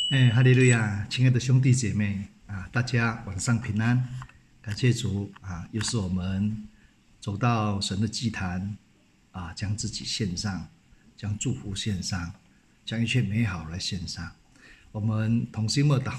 哈利路亚！亲爱的兄弟姐妹啊，大家晚上平安，感谢主啊！又是我们走到神的祭坛啊，将自己献上，将祝福献上，将一切美好来献上。我们同心默祷。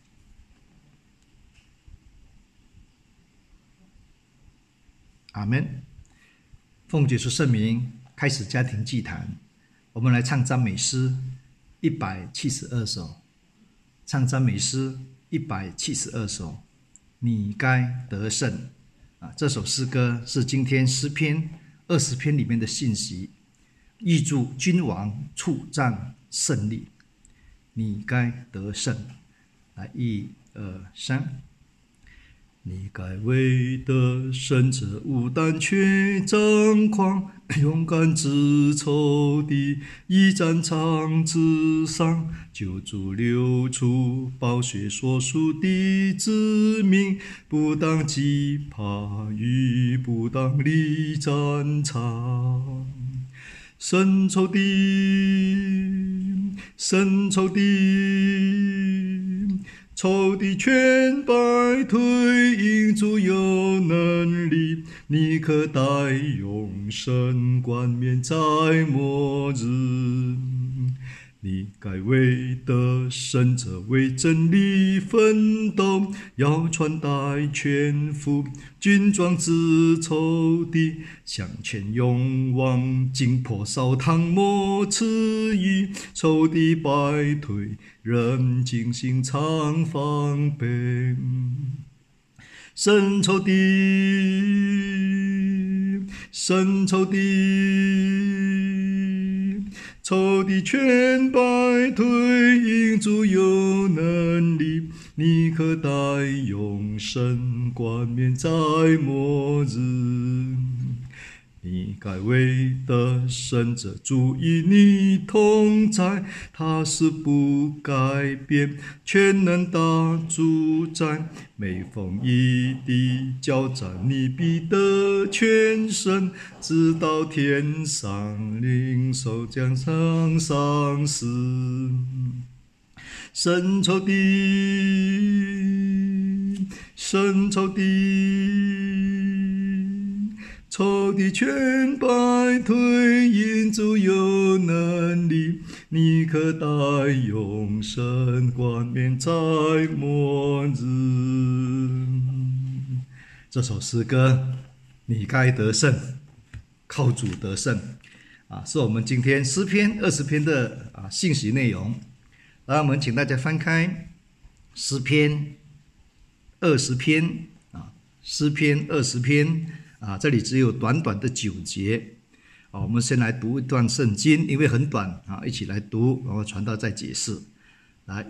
阿们。奉主耶稣圣名，开始家庭祭坛。我们来唱赞美诗172首。唱赞美诗172首，你该得胜啊！这首诗歌是今天诗篇20篇里面的信息，预祝君王出战胜利。你该得胜，来1、2、3。你该为得胜者无胆怯张狂，勇敢直抽的一战场之上，救主流出宝血所属的子民，不当惧怕与不当立战场。神仇敌，神仇敌，仇敌全败退，因主有能力，你可带永生冠冕在末日。你该为得胜者为真理奋斗，要传带全副军装之仇敌，向前勇往，惊破烧汤磨刺羽，仇敌败退，人精心常防备。神仇敌，神仇敌，仇敌全败退，因主有能力，你可带永生冠冕在末日。你该为得胜者主与你同在，他是不改变，全能打主宰，每逢一地交战，你必得全胜，直到天上领受奖赏赏赐。神仇敌，神仇敌，仇敌全败退，因主有能力，你可带永生冠冕在末日。这首诗歌你该得胜，靠主得胜啊，是我们今天诗篇20篇的信息内容。让我们请大家翻开诗篇20篇啊，诗篇20篇啊，这里只有短短的9节啊。我们先来读一段圣经，因为很短啊，一起来读，然后传道再解释。来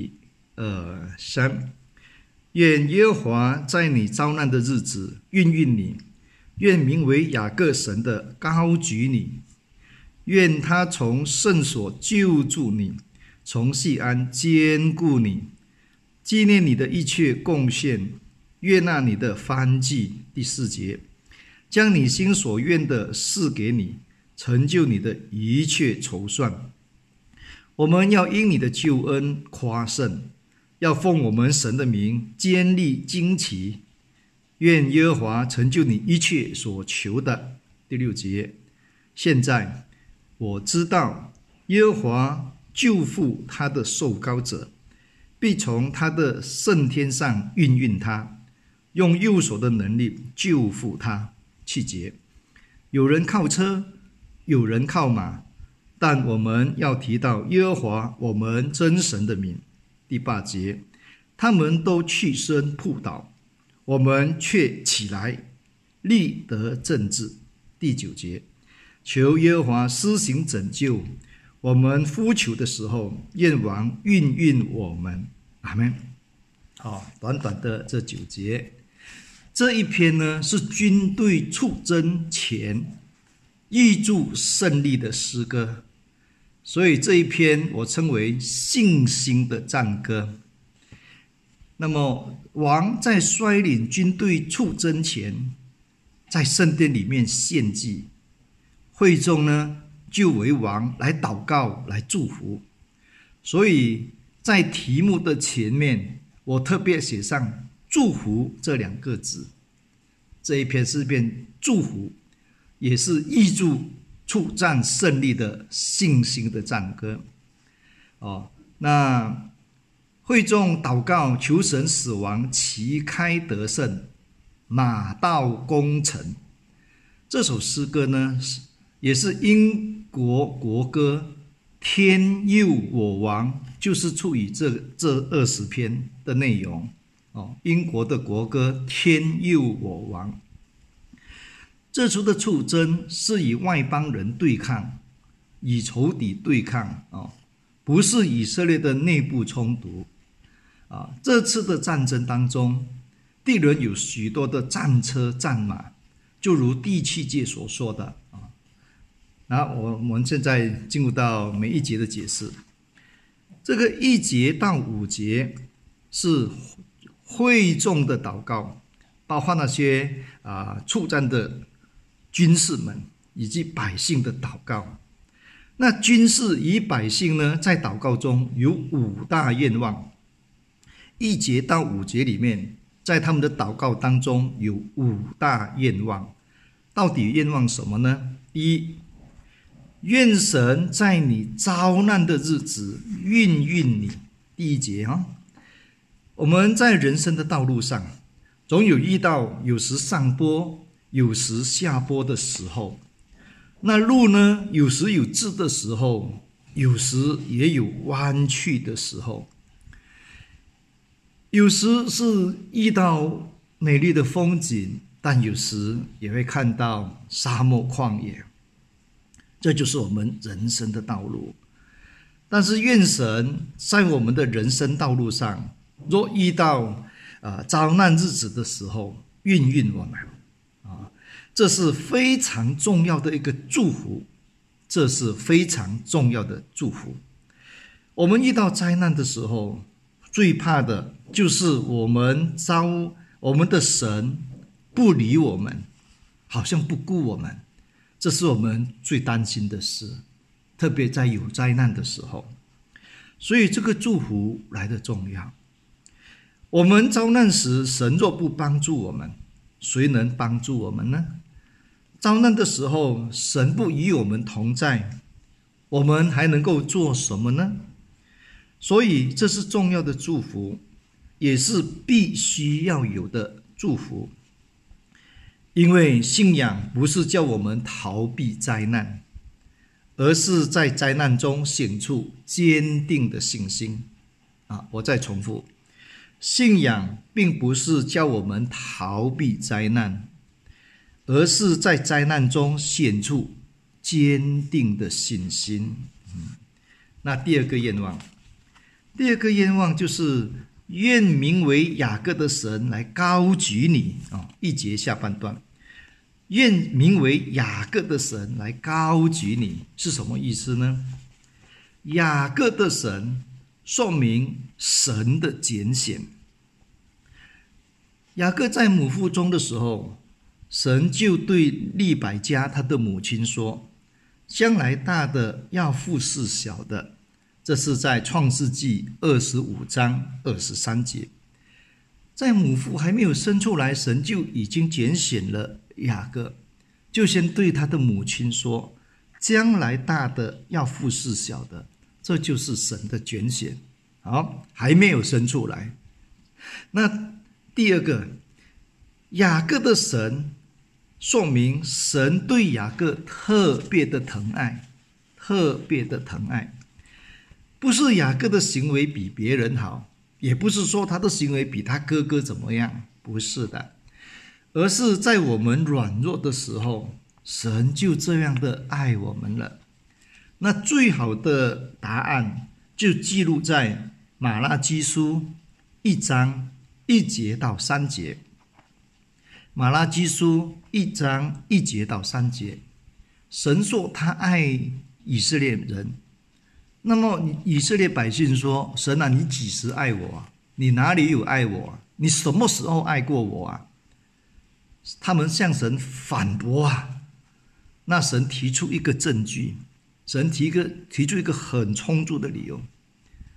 1、2、3。愿耶和华在你遭难的日子应允你，愿名为雅各神的高举你，愿他从圣所救助你，从锡安坚固你，纪念你的一切贡献，悦纳你的燔祭。第4节，将你心所愿的赐给你，成就你的一切筹算。我们要因你的救恩夸胜，要奉我们神的名坚立旌旗。愿耶和华成就你一切所求的。第6节，现在我知道耶和华救赎他的受膏者，必从他的圣天上应允他，用右手的能力救赎他。7节，有人靠车，有人靠马，但我们要提到耶和华我们真神的名。第8节，他们都屈身扑倒，我们却起来立得正治。第9节，求耶和华施行拯救，我们呼求的时候，愿王应允我们。阿们。好，短短的这9节，这一篇呢是军队出征前预祝胜利的诗歌，所以这一篇我称为信心的战歌。那么王在率领军队出征前，在圣殿里面献祭，会众呢就为王来祷告来祝福。所以在题目的前面，我特别写上祝福这2个字。这一篇诗篇祝福，也是预祝出战胜利的信心的赞歌。那会众祷告求神使王旗开得胜，马到功成。这首诗歌呢，也是英国国歌天佑我王，就是出于这20篇的内容。英国的国歌天佑我王。这次的出征是与外邦人对抗，与仇敌对抗，不是以色列的内部冲突。这次的战争当中，敌人有许多的战车战马，就如第7节所说的。那我们现在进入到每一节的解释。这个1节到5节是会众的祷告，包括那些出战的军士们以及百姓的祷告。那军士与百姓呢，在祷告中有5大愿望。1节到5节里面，在他们的祷告当中有5大愿望。到底愿望什么呢？第一，愿神在你遭难的日子孕育你。第1节我们在人生的道路上，总有遇到有时上坡有时下坡的时候。那路呢，有时有直的时候，有时也有弯曲的时候。有时是遇到美丽的风景，但有时也会看到沙漠旷野。这就是我们人生的道路。但是愿神在我们的人生道路上，若遇到遭难日子的时候，孕育我们。这是非常重要的一个祝福，这是非常重要的祝福。我们遇到灾难的时候，最怕的就是我们的神不理我们，好像不顾我们，这是我们最担心的事，特别在有灾难的时候。所以这个祝福来得重要。我们遭难时，神若不帮助我们，谁能帮助我们呢？遭难的时候，神不与我们同在，我们还能够做什么呢？所以这是重要的祝福，也是必须要有的祝福。因为信仰不是叫我们逃避灾难，而是在灾难中显出坚定的信心。我再重复，信仰并不是叫我们逃避灾难，而是在灾难中显出坚定的信心。那第二个愿望就是愿名为雅各的神来高举你。1节下半段，愿名为雅各的神来高举你，是什么意思呢？雅各的神说明神的拣选。雅各在母腹中的时候，神就对利百加他的母亲说，将来大的要服侍小的。这是在创世纪25章23节。在母腹还没有生出来，神就已经拣选了雅各，就先对他的母亲说，将来大的要服侍小的，这就是神的拣选。还没有生出来。那第二个，雅各的神说明神对雅各特别的疼爱，特别的疼爱。不是雅各的行为比别人好，也不是说他的行为比他哥哥怎么样，不是的，而是在我们软弱的时候，神就这样的爱我们了。那最好的答案就记录在马拉基书1章1节到3节。马拉基书1章1节到3节，神说他爱以色列人。那么以色列百姓说，神啊，你几时爱我啊？你哪里有爱我啊？你什么时候爱过我啊？他们向神反驳啊。那神提出一个证据，神提出一个很充足的理由。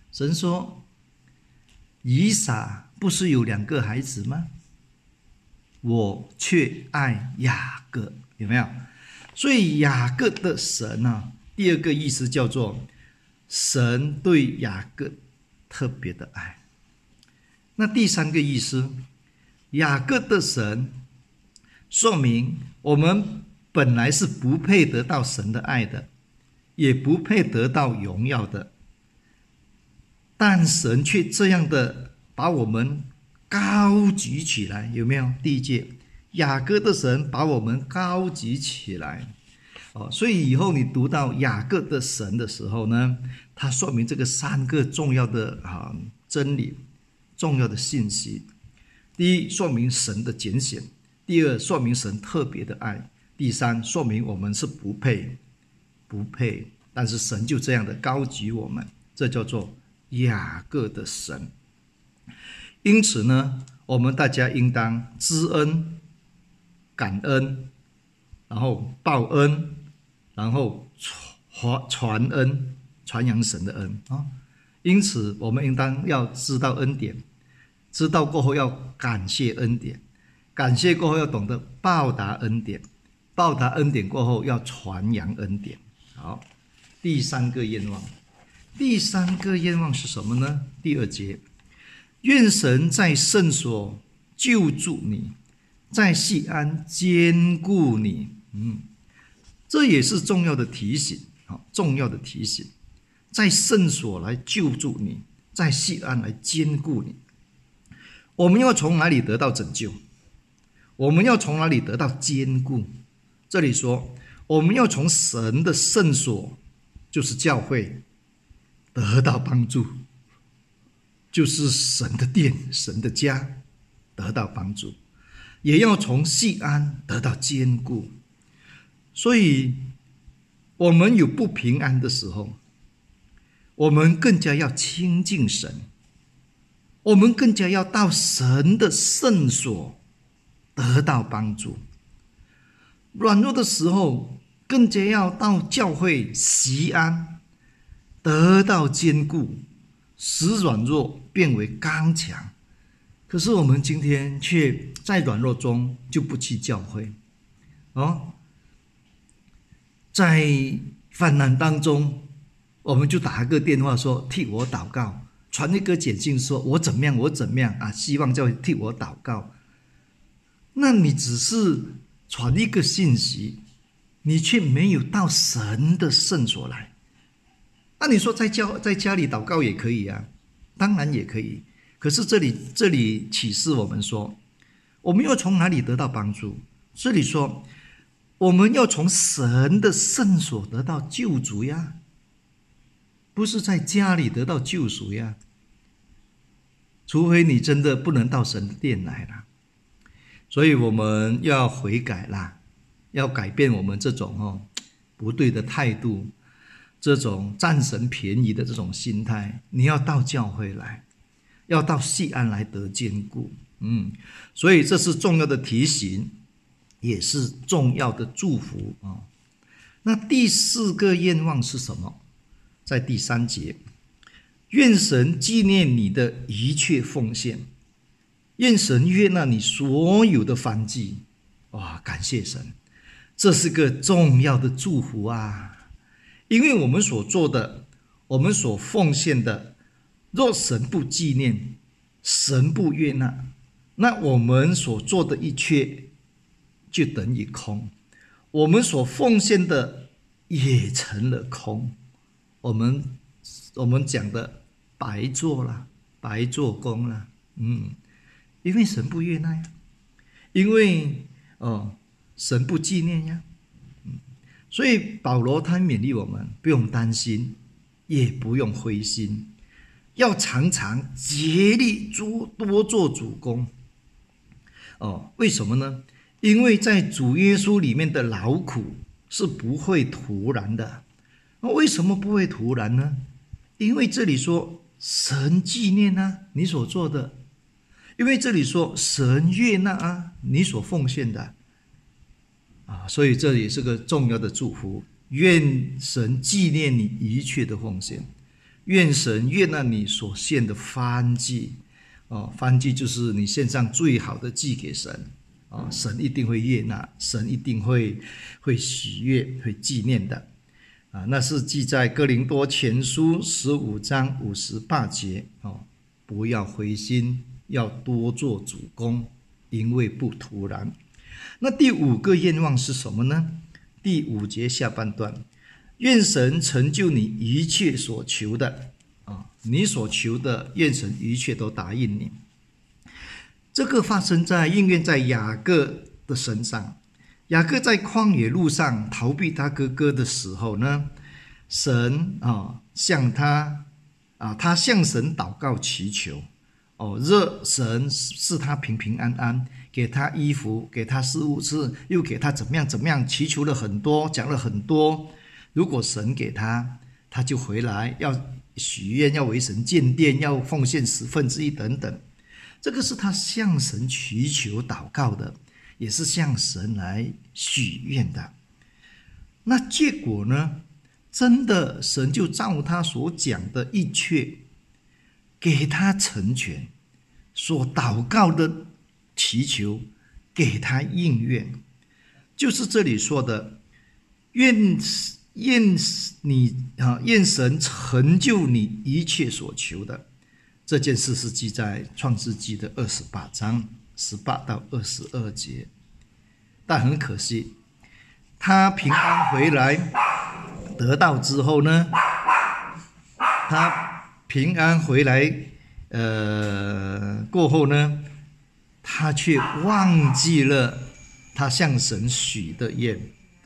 神说，以撒不是有2个孩子吗？我却爱雅各，有没有？所以雅各的神啊，第2个意思叫做神对雅各特别的爱。那第3个意思，雅各的神说明我们本来是不配得到神的爱的，也不配得到荣耀的，但神却这样的把我们高举起来，有没有？第1节，雅各的神把我们高举起来。所以以后你读到雅各的神的时候呢，它说明这个3个重要的真理，重要的信息。第一，说明神的拣选；第2，说明神特别的爱；第3，说明我们是不配，但是神就这样的高举我们，这叫做雅各的神。因此呢，我们大家应当知恩、感恩，然后报恩，然后传恩，传扬神的恩啊。因此我们应当要知道恩典，知道过后要感谢恩典，感谢过后要懂得报答恩典，报答恩典过后要传扬恩典。好，第3个愿望，第3个愿望是什么呢？第2节，愿神在圣所救助你，在锡安坚固你。这也是重要的提醒，重要的提醒，在圣所来救助你，在锡安来坚固你。我们要从哪里得到拯救？我们要从哪里得到坚固？这里说，我们要从神的圣所，就是教会，得到帮助，就是神的殿、神的家得到帮助，也要从锡安得到坚固。所以我们有不平安的时候，我们更加要亲近神，我们更加要到神的圣所得到帮助。软弱的时候，更加要到教会锡安得到坚固，使软弱变为刚强。可是我们今天却在软弱中就不去教会在患难当中，我们就打个电话说替我祷告，传一个简讯说我怎么样啊，希望教会替我祷告。那你只是传一个信息，你却没有到神的圣所来。那你说在家里祷告也可以啊，当然也可以。可是这里启示我们说，我们要从哪里得到帮助？这里说我们要从神的圣所得到救赎呀，不是在家里得到救赎呀。除非你真的不能到神的殿来了。所以我们要悔改啦，要改变我们这种不对的态度，这种占神便宜的这种心态。你要到教会来，要到锡安来得坚固。所以这是重要的提醒，也是重要的祝福那第4个愿望是什么？在第3节，愿神纪念你的一切奉献，愿神悦纳你所有的燔祭。感谢神，这是个重要的祝福啊！因为我们所做的，我们所奉献的，若神不纪念，神不悦纳，那我们所做的一切就等于空，我们所奉献的也成了空。我们讲的白做了，白做工了。因为神不悦纳呀，因为神不纪念呀。所以保罗他勉励我们，不用担心，也不用灰心，要常常竭力多做主工。为什么呢？因为在主耶稣里面的劳苦是不会徒然的。为什么不会徒然呢？因为这里说神纪念你所做的，因为这里说神悦纳你所奉献的所以这也是个重要的祝福。愿神纪念你一切的奉献， 愿神悦纳你所献的燔祭。燔祭就是你献上最好的祭给神，神一定会悦纳，神一定会喜悦，会纪念的。那是记在哥林多前书15章58节。不要灰心，要多做主工，因为不突然。那第5个愿望是什么呢？第5节下半段，愿神成就你一切所求的。你所求的，愿神一切都答应你。这个应验在雅各的身上。雅各在旷野路上逃避他哥哥的时候呢，神向他向神祷告祈求，热神赐他平平安安，给他衣服，给他食物吃，又给他怎么样，祈求了很多，讲了很多。如果神给他，他就回来要许愿，要为神建殿，要奉献1/10等等。这个是他向神祈求祷告的，也是向神来许愿的。那结果呢？真的神就照他所讲的一切给他成全，所祷告的祈求给他应验。就是这里说的愿神成就你一切所求的。这件事是记在创世纪的28章18到22节。但很可惜，他平安回来得到之后呢，他平安回来过后呢，他却忘记了他向神许的愿。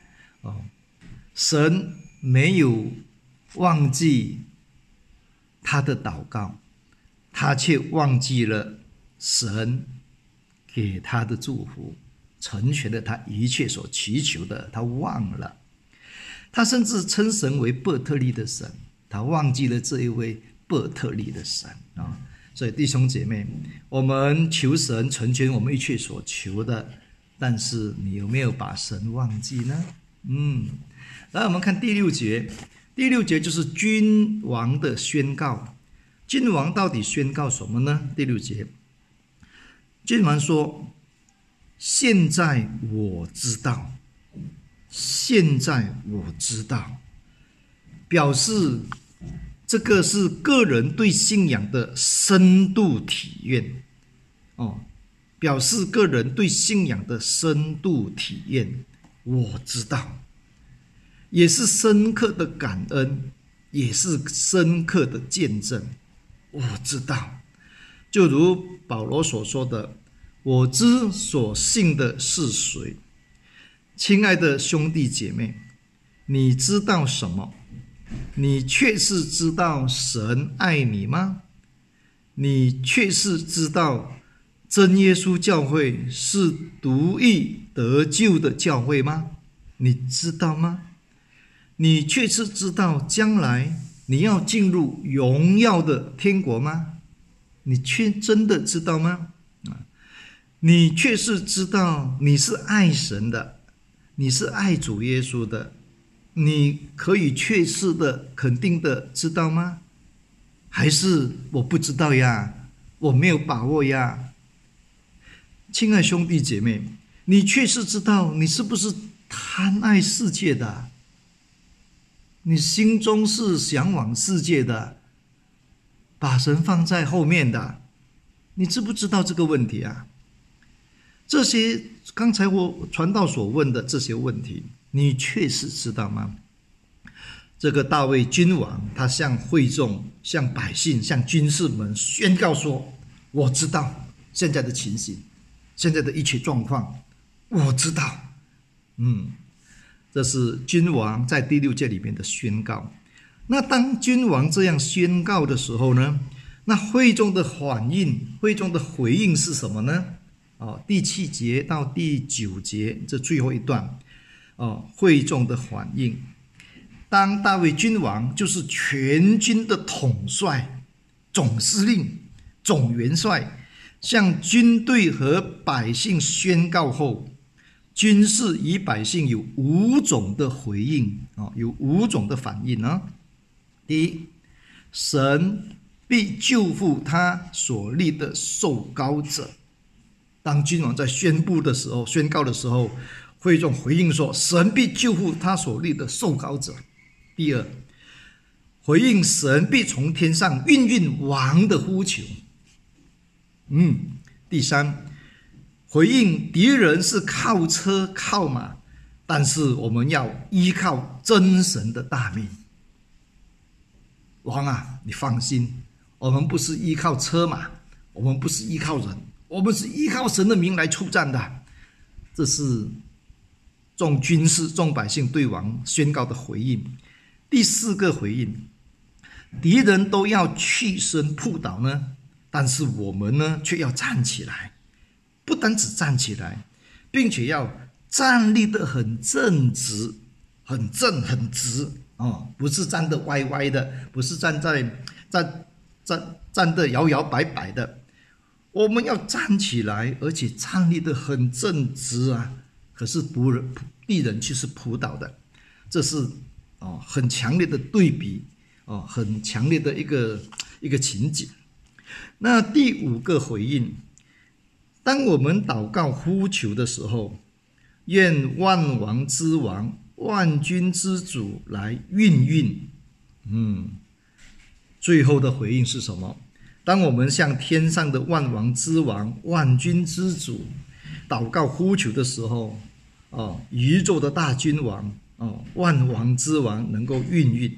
神没有忘记他的祷告，他却忘记了神给他的祝福，成全了他一切所祈求的，他忘了。他甚至称神为伯特利的神，他忘记了这一位伯特利的神。所以弟兄姐妹，我们求神成全我们一切所求的，但是你有没有把神忘记呢？来，我们看第6节。第6节就是君王的宣告。君王到底宣告什么呢？第6节，君王说：现在我知道，现在我知道，表示这个是个人对信仰的深度体验。表示个人对信仰的深度体验。我知道，也是深刻的感恩，也是深刻的见证。我知道，就如保罗所说的，我知所信的是谁。亲爱的兄弟姐妹，你知道什么？你确实知道神爱你吗？你确实知道真耶稣教会是独一得救的教会吗？你知道吗？你确实知道将来你要进入荣耀的天国吗？你真的知道吗？你确实知道你是爱神的，你是爱主耶稣的，你可以确实的肯定的知道吗？还是我不知道呀，我没有把握呀？亲爱兄弟姐妹，你确实知道你是不是贪爱世界的？你心中是向往世界的，把神放在后面的，你知不知道这个问题啊？这些刚才我传道所问的这些问题，你确实知道吗？这个大卫君王，他向会众、向百姓、向军士们宣告说：我知道现在的情形，现在的一切状况，我知道。这是君王在第6节里面的宣告。那当君王这样宣告的时候呢，那会众的反应、会众的回应是什么呢？第7节到第9节这最后一段，会众的反应。当大卫君王，就是全军的统帅、总司令、总元帅，向军队和百姓宣告后，军士与百姓有5种的回应，有5种的反应。第一， 神必救护他所立的受膏者。当君王在宣告的时候，会众回应说：神必救护他所立的受膏者。第二，回应神必从天上孕育王的呼求。第三，回应敌人是靠车靠马，但是我们要依靠真神的大名。王啊，你放心，我们不是依靠车马，我们不是依靠人，我们是依靠神的名来出战的。这是众军士、众百姓对王宣告的回应。第四个回应，敌人都要屈身扑倒呢，但是我们呢却要站起来，不单只站起来，并且要站立得很正直，很正很直不是站得歪歪的，不是站得摇摇摆摆的。我们要站起来，而且站立得很正直啊！可是敌人却是扑倒的，这是很强烈的对比很强烈的一个情景。那第五个回应，当我们祷告呼求的时候，愿万王之王、万军之主来孕育。最后的回应是什么？当我们向天上的万王之王、万军之主祷告呼求的时候，宇宙的大君王万王之王能够孕育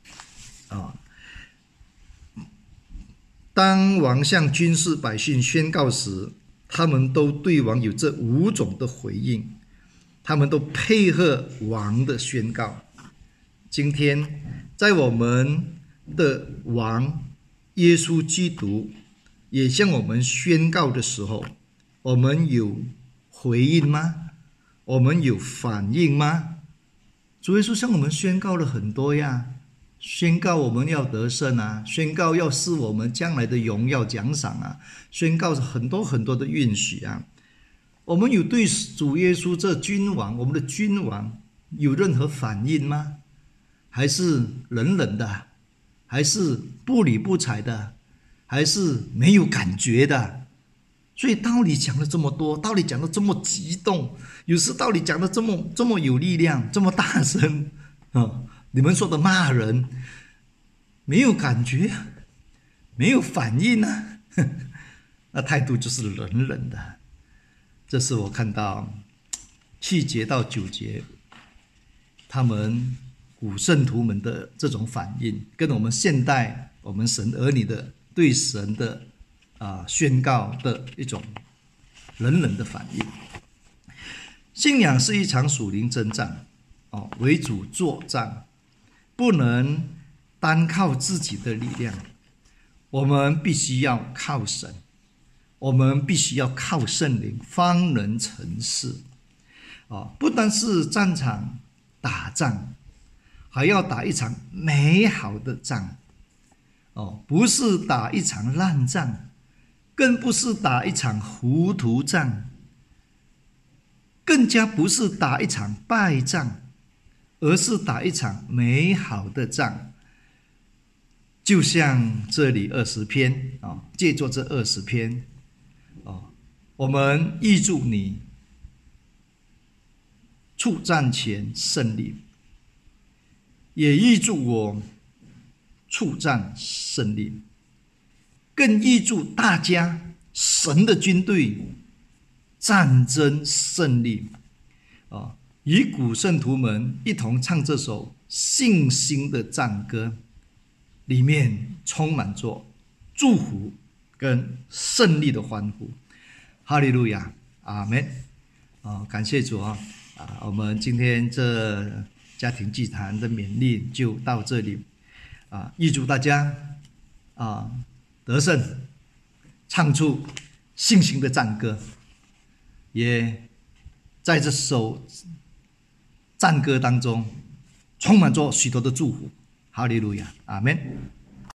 当王向军士百姓宣告时，他们都对王有这5种的回应，他们都配合王的宣告。今天在我们的王耶稣基督也向我们宣告的时候，我们有回应吗？我们有反应吗？主耶稣向我们宣告了很多呀，宣告我们要得胜啊，宣告要是我们将来的荣耀奖赏啊，宣告很多很多的允许啊。我们有对主耶稣这君王，我们的君王有任何反应吗？还是冷冷的？还是不理不睬的？还是没有感觉的？所以道理讲了这么多，道理讲得这么激动，有时道理讲得这么有力量，这么大声你们说的骂人，没有感觉，没有反应啊那态度就是冷冷的。这是我看到7节到9节他们古圣徒们的这种反应，跟我们现代我们神儿女的对神的宣告的一种冷冷的反应。信仰是一场属灵征战为主作战，不能单靠自己的力量，我们必须要靠神，我们必须要靠圣灵方能成事不单是战场打仗，还要打一场美好的仗不是打一场烂仗，更不是打一场糊涂仗，更加不是打一场败仗，而是打一场美好的仗。就像这里20篇借着这20篇我们预祝你出战前胜利，也预祝我出战胜利，更预祝大家神的军队战争胜利与古圣徒们一同唱这首信心的战歌，里面充满着祝福跟胜利的欢呼。哈利路亚，阿们感谢主我们今天这家庭祭坛的勉励就到这里预祝大家得胜，唱出信心的战歌，也在这首战歌当中充满着许多的祝福。哈利路亚，阿们。